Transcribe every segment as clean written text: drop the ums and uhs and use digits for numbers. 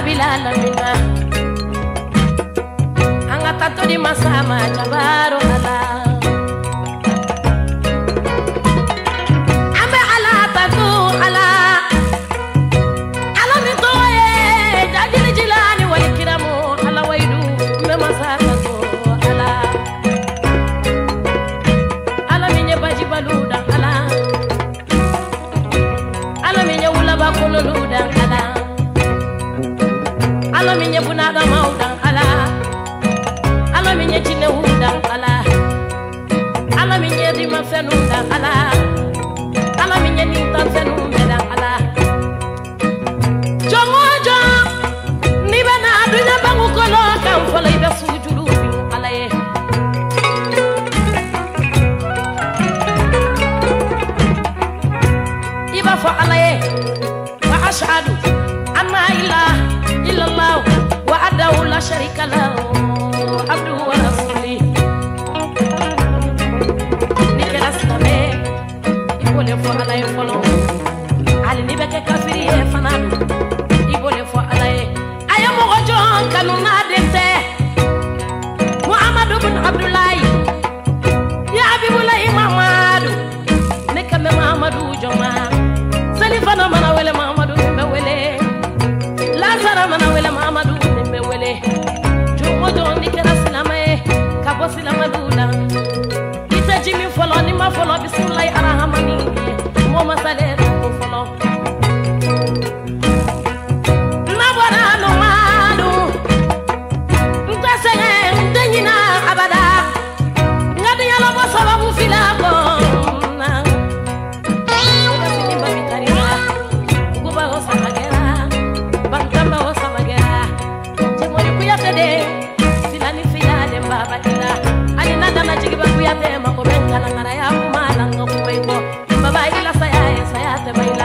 Rabbil Alamina Anga tato di masama Jabaru Allah Ambe ala tato ala Ala mitoye Jajili jilani wali kiramu Ala waidu Mbe masaka to ala Ala minye baji baluda ala Ala minye wula bakolo luda ala Ala minye bunaga mauda ala Ala minye chine huda ala Ala minye rima fenunda ala Ala minye ninta fenunda ala Jomojo Nibana adunya bangu kolo Kamfola ibe sujulu ala ye Iba fa ala ye Wa ashadu Anna ilah illallah wa adahu la sharika lahu abduhu wa rasuli nikela silame ibole fo alaye folo ali ni beke kafiri e fanadu ibole fo alaye ayo mo gojo kanu na dente muhammadu bin abdullah ya habibullah mamadu nekame muhammadu joma salifana mana wele muhammadu be wele Lazara mana wele Muhammadu nimbe wele Jumodo nikera silamae Kabo silamadula Ite jimi folo ni ma folo Bismillahi arahamani Moma sale folo Nabwana no manu Ntesenge ndenyina abada Ngadi yalo bo sababu filako Silani fila de baba ila ani nada na jigi baku ya tema ko benka na ngara ya kumala ngoku baibo baba ila saya te baila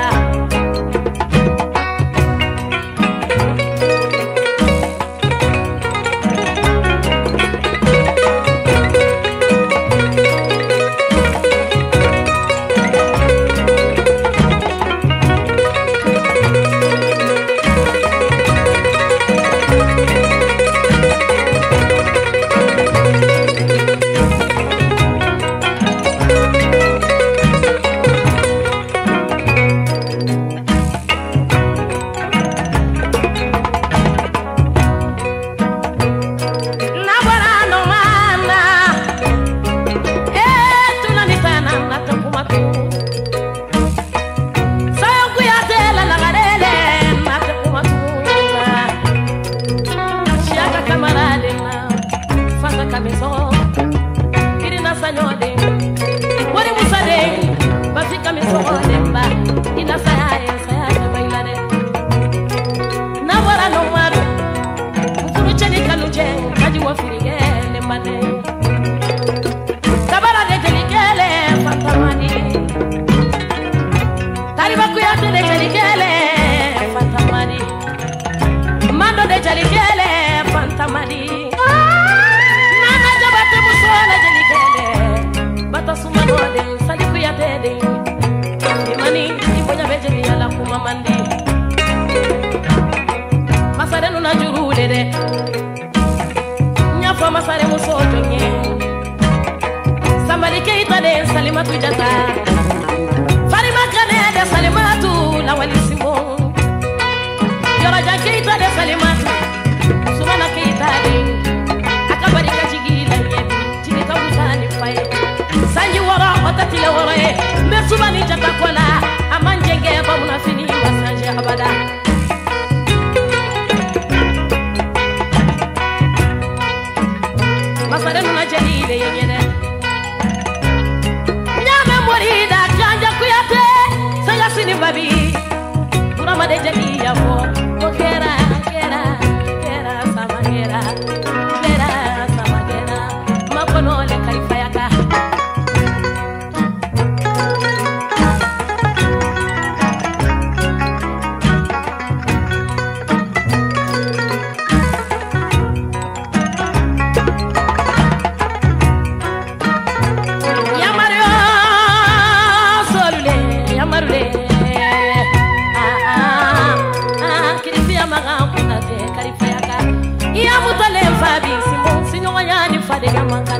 Salimatu jata Farima kane de salimatu la walisimo Yora jakeita de salimatu Sumana keita de Akabari kajigila yebi Jigita usani faye Sanji wara otatile wara Mbesubani jata kola Amanjenge bamuna fini wasanje abada Masare nuna jelile yenyene Sini babi Kurama de jadi ya fo Kera sama kera Makono le kaifayaka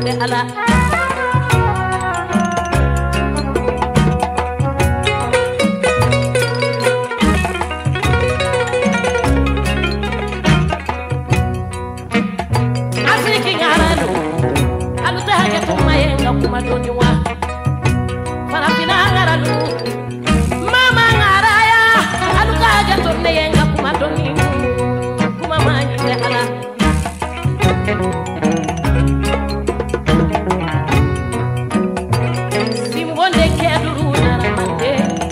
de ala Afriki ngaralu alu ta hake to mayenga kuma doni wa farafina ngaralu mama ngaraya alu ka hake to neyenga kuma doni kuma manyi de ala Simbonde keduru nara mande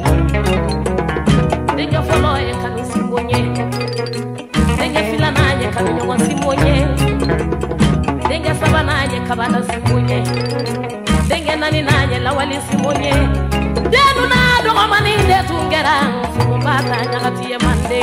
Denga folo e kanu simbonye Denga filanaje kanu nyongo simbonye Denga sabanaje kabana simbonye Denga nani naje lawali simbonye Denu na dogo mani de tungera Simbata nyagatiye mande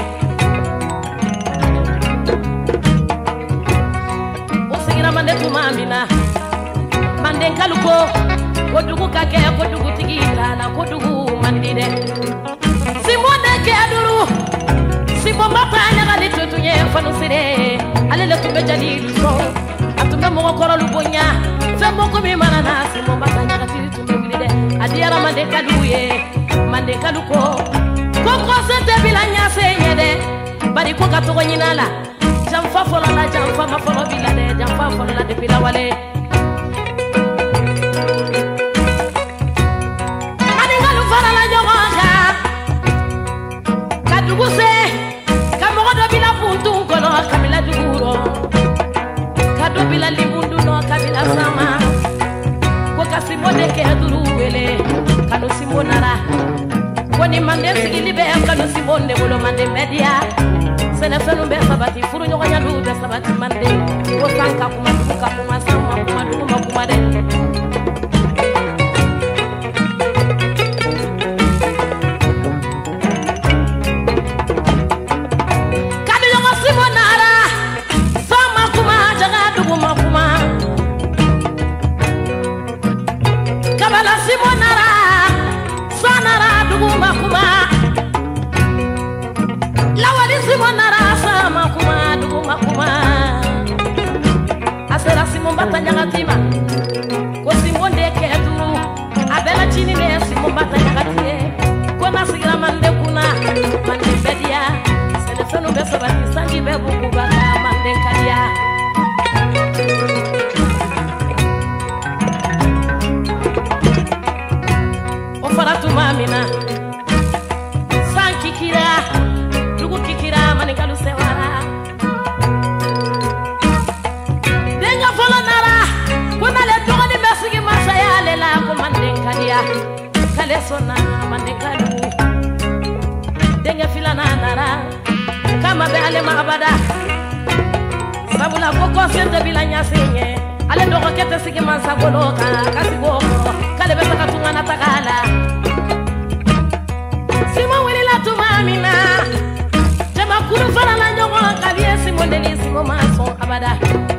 Usigira mande tumamina Mande nkaluko Kodugu kake kodugu tigila na kodugu mandide Simone ke aduru Simbo mapanya gali tutunye fanusire Alele tumbe jalilu so Atumbe moko koro lubonya Fembo kumi manana Simbo mapanya gali tumbe wilide Adiara mande kaluye Mande kaluko Koko sente bila nyase nyede Bari koka togo nyinala Jamfa folo la jamfa mafolo bila de Jamfa folo la de bila wale Kaduguse kamodo bila puntu kono kamila duguro kado bila limundu no kamila sama ko kasimode ke aduru wele kanu simonara koni mande sigili be kanu simonde bolo mande media sene fenu be sabati furu nyogo nyalu be sabati mande ko sanka kuma sama kuma de Batanyagatima ko simbonde ke duru abela chini ne simba batanyagatie ko nasigira mande kuna mande bedia sele fenu be sabati sangi be buku baka mande kadia o faratu mamina sanki kira dugu kikira mane kalu sewara Kale sona mande kalu Denga filana nara Kama be ale magabada Sabula koko sente bila nyasenye Ale doko kete sigi mansa boloka Kasi goko Kale be saka tungana takala Sima wili la tumamina Jema kuru fara la nyongo Kabie simo deni simo maso abada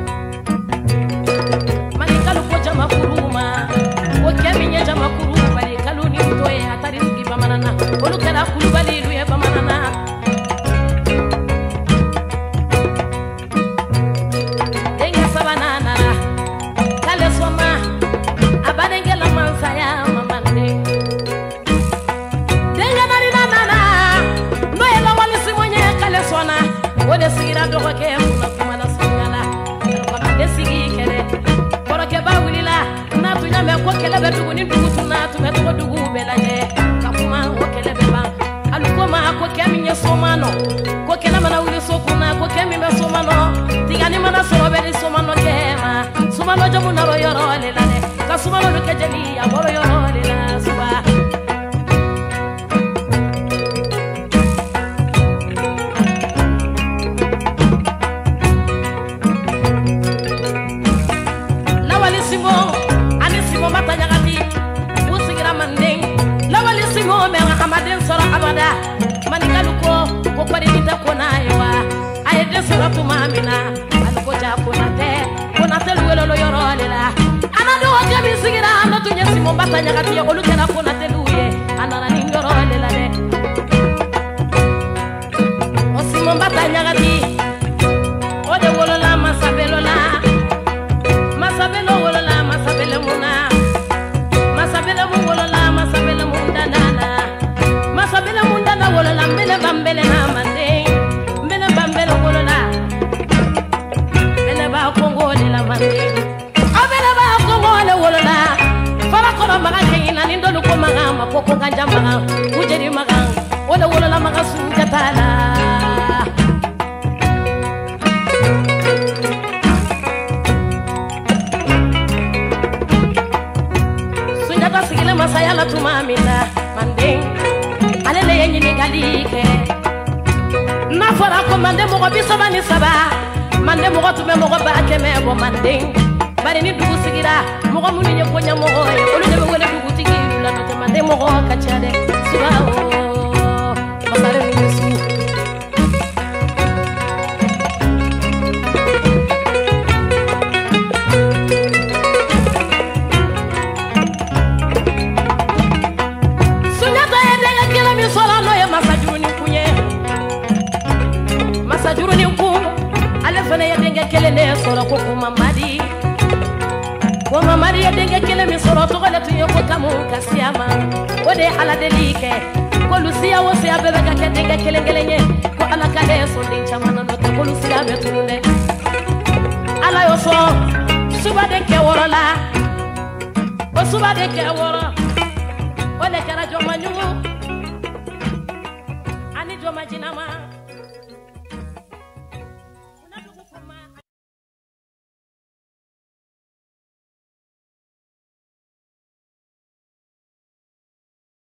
Mani kalu ko jama kuruma Wakemi nye jama kuruma Kaluni utoe hatari sigi pamanana Olu kera kulubali luye pamanana Denga sabanana Kale soma Abadenge la mansaya mamande Denga nari nanana Noe la wali simonye kale sona Ode sigira doko ke Kuna kumana songala Kwa mande sigi kere Koro ke ba wilila Natu nyame kwa kele betugu ni dugu tunatu Metugo dugu belaje Kakuma wakele beba Alukoma kwa kemi nye somano Kwa kele mana uli sokuna Kwa kemi me somano Tigani mana soroberi somano kema Somano jamu naro yoro lelane Ka somano luke jeli ya boro yoro lelane Suba Lawali simo Ani simo matanyagati Usigira manding Lawali simo Menga kamadin sora abada Manikaluko Kukwari nita kona ewa Ayede sora tumamina Aluko jakuna te Kuna te luwelo lo yoro lela Anado wakemi sigira Ano tunye simo matanyagati Olukera kuna te luye Anana ningoro lela de O simo matanyagati Ode wolo la masabelo la Masabelo wolo la na wolola mbele bambele na mande mbele bambele wolola mbele ba kongole la mande abele ba kongole wolola fara kono maga kina nindo ko maga makoko kanja maga ujeri maga wala wolola maga sunjatala sunjata sigile masaya la tumamina mande alele yenyi ni galike na fara ko mande mo biso bani saba mande mo tume mo ba keme bo mande bari ni dugu sigira mo ko munu nye ko nya mo olu de wele dugu tigiru la to mande mo ko kachade sibawo masare ni su masajuru ni ku ale fana ya denga kele ne soro ko mamadi ya denga kele mi soro to gala tuyo ko kamu kasiyama ode ala delike ko lucia wo se abebe ka denga kele ngelenye ko ala ka de so din chamana no ko lucia be tunde ala yo so suba de ke worola o suba de ke woro ode kara